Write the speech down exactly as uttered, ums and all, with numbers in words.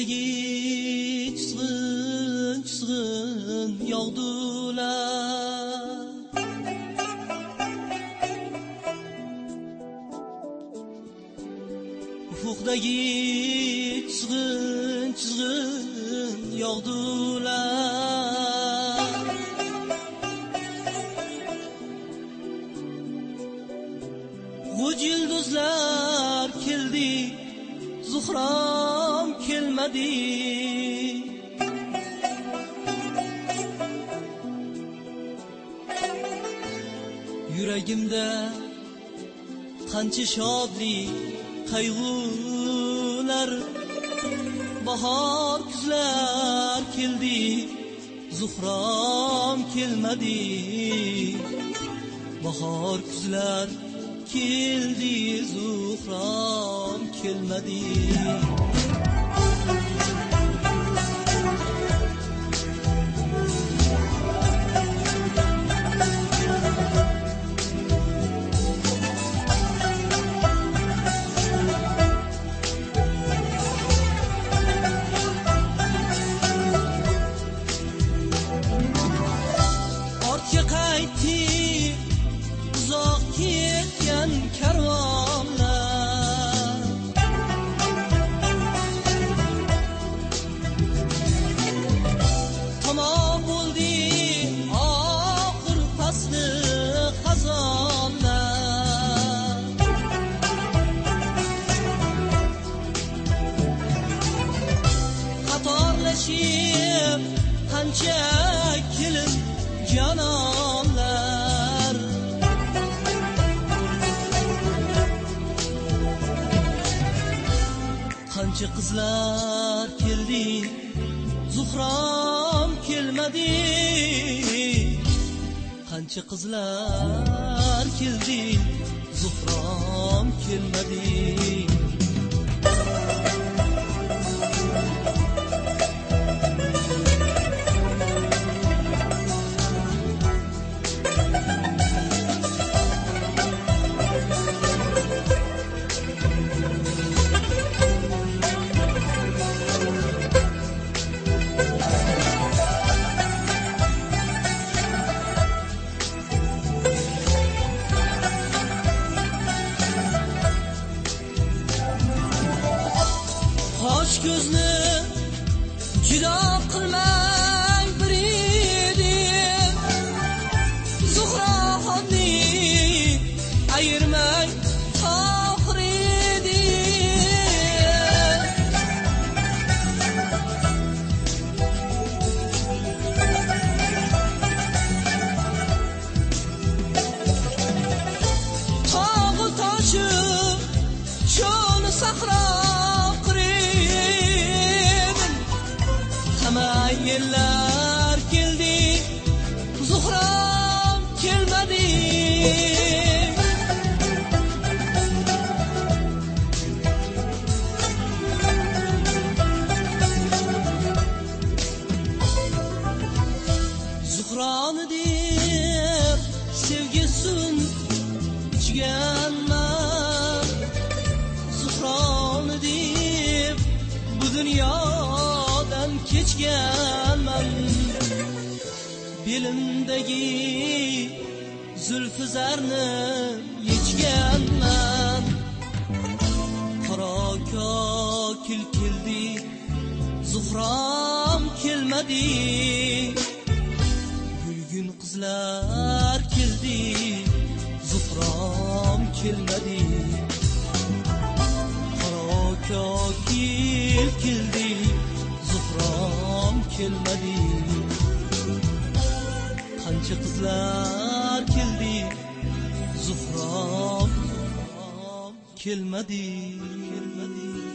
ufukdagi chizg'in chizg'in yog'dular. Ufukdagi chizg'in chizg'in yog'dular. G'uj yulduzlar keldi, Zuhrom kelmadi. Yuragimda qancha shodlik, qayg'ular, bahor kuzlar keldi, Zuhrom kelmadi. Bahor kuzlar keldi, Zuhrom kelmadi. Ortga qaytdi uzoq ketgan karvonlar. Tamom bo'ldi oxir fasli xazonlar. Qatorlashib qancha kelin janonlar. Qancha qizlar keldi, Zuhrom kelmadi. Qancha qizlar keldi, Zuhrom kelmadi. Qosh ko'zni judo qilmay bir edim, Zuhromni ayirmay oxir edim. Tog'u toshi cho'ni sahro yillar keldi, Zuhrom kelmadi. Zuhromni deb sevgi sun ichganman. Zuhromni deb bu dunyodan kechganman. Belimdagi zulfi zarni yechganman. Qaro kokil keldi, Zuhrom kelmadi. Gulgun qizlar keldi, Zuhrom kelmadi. Qaro kokil keldi, Zuhrom kelmadi. Qancha qizlar keldi, Zuhrom kelmadi, kelmadi.